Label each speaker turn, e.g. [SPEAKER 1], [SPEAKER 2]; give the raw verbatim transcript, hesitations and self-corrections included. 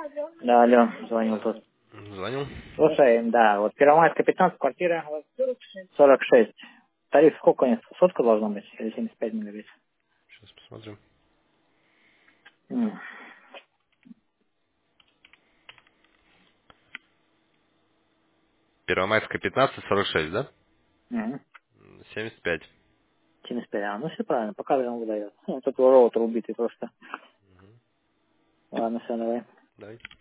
[SPEAKER 1] Да, алло, звонил тут.
[SPEAKER 2] Звонил.
[SPEAKER 1] Слушай, да, вот Первомайская пятнадцать, квартира сорок шесть. Тариф сколько у них? Сотка должна быть или семьдесят пять мегабит?
[SPEAKER 2] Сейчас посмотрим.
[SPEAKER 1] М.
[SPEAKER 2] Первомайская пятнадцать, сорок шесть, да?
[SPEAKER 1] Мгм.
[SPEAKER 2] М, семьдесят пять.
[SPEAKER 1] семьдесят пять, а, ну все правильно, показывай, он выдает. Ну, тут роутер убитый просто. Ладно, все, давай.
[SPEAKER 2] Давай.